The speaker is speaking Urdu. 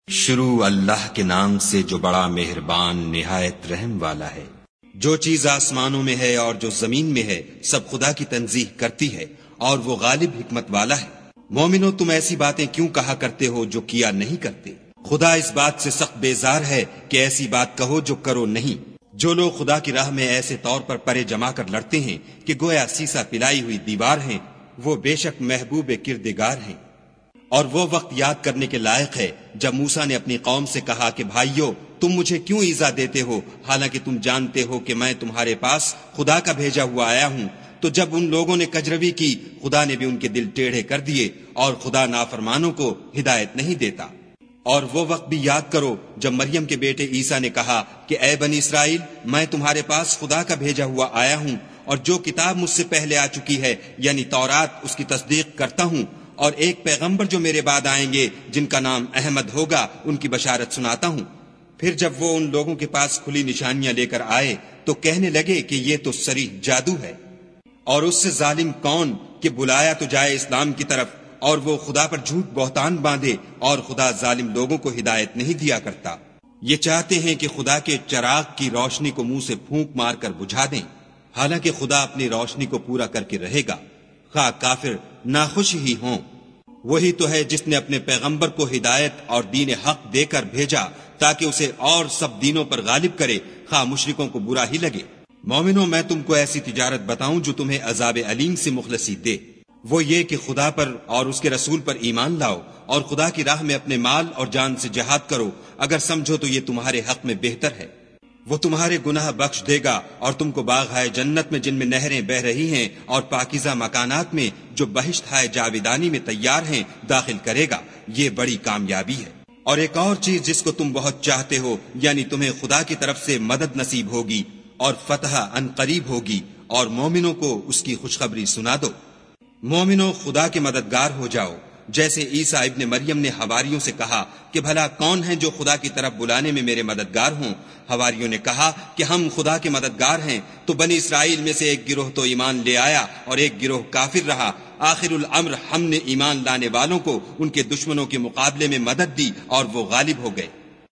شروع اللہ کے نام سے جو بڑا مہربان نہایت رحم والا ہے۔ جو چیز آسمانوں میں ہے اور جو زمین میں ہے سب خدا کی تنزیح کرتی ہے اور وہ غالب حکمت والا ہے۔ مومنو تم ایسی باتیں کیوں کہا کرتے ہو جو کیا نہیں کرتے؟ خدا اس بات سے سخت بیزار ہے کہ ایسی بات کہو جو کرو نہیں۔ جو لوگ خدا کی راہ میں ایسے طور پر پرے جما کر لڑتے ہیں کہ گویا سیسا پلائی ہوئی دیوار ہیں، وہ بے شک محبوب کردگار ہیں۔ اور وہ وقت یاد کرنے کے لائق ہے جب موسیٰ نے اپنی قوم سے کہا کہ بھائیو تم مجھے کیوں ایذا دیتے ہو حالانکہ تم جانتے ہو کہ میں تمہارے پاس خدا کا بھیجا ہوا آیا ہوں۔ تو جب ان لوگوں نے کجروی کی خدا نے بھی ان کے دل ٹیڑھے کر دیے، اور خدا نافرمانوں کو ہدایت نہیں دیتا۔ اور وہ وقت بھی یاد کرو جب مریم کے بیٹے عیسیٰ نے کہا کہ اے بنی اسرائیل میں تمہارے پاس خدا کا بھیجا ہوا آیا ہوں، اور جو کتاب مجھ سے پہلے آ چکی ہے یعنی تورات اس کی تصدیق کرتا ہوں، اور ایک پیغمبر جو میرے بعد آئیں گے جن کا نام احمد ہوگا ان کی بشارت سناتا ہوں۔ پھر جب وہ ان لوگوں کے پاس کھلی نشانیاں لے کر آئے تو کہنے لگے کہ یہ تو صریح جادو ہے، اور اس سے ظالم کون کہ بلایا تو جائے اسلام کی طرف، اور وہ خدا پر جھوٹ بہتان باندھے، اور خدا ظالم لوگوں کو ہدایت نہیں دیا کرتا۔ یہ چاہتے ہیں کہ خدا کے چراغ کی روشنی کو منہ سے پھونک مار کر بجھا دیں، حالانکہ خدا اپنی روشنی کو پورا کر کے رہے گا، خواہ کافر ناخوش ہی ہوں۔ وہی تو ہے جس نے اپنے پیغمبر کو ہدایت اور دین حق دے کر بھیجا تاکہ اسے اور سب دینوں پر غالب کرے، خواہ مشرکوں کو برا ہی لگے۔ مومنوں میں تم کو ایسی تجارت بتاؤں جو تمہیں عذاب علیم سے مخلصی دے، وہ یہ کہ خدا پر اور اس کے رسول پر ایمان لاؤ، اور خدا کی راہ میں اپنے مال اور جان سے جہاد کرو، اگر سمجھو تو یہ تمہارے حق میں بہتر ہے۔ وہ تمہارے گناہ بخش دے گا اور تم کو باغ ہائے جنت میں جن میں نہریں بہ رہی ہیں اور پاکیزہ مکانات میں جو بہشت ہائے جاویدانی میں تیار ہیں داخل کرے گا۔ یہ بڑی کامیابی ہے۔ اور ایک اور چیز جس کو تم بہت چاہتے ہو، یعنی تمہیں خدا کی طرف سے مدد نصیب ہوگی اور فتح ان قریب ہوگی، اور مومنوں کو اس کی خوشخبری سنا دو۔ مومنوں خدا کے مددگار ہو جاؤ، جیسے عیسیٰ ابن مریم نے حواریوں سے کہا کہ بھلا کون ہیں جو خدا کی طرف بلانے میں میرے مددگار ہوں؟ حواریوں نے کہا کہ ہم خدا کے مددگار ہیں۔ تو بنی اسرائیل میں سے ایک گروہ تو ایمان لے آیا اور ایک گروہ کافر رہا۔ آخر الامر ہم نے ایمان لانے والوں کو ان کے دشمنوں کے مقابلے میں مدد دی اور وہ غالب ہو گئے۔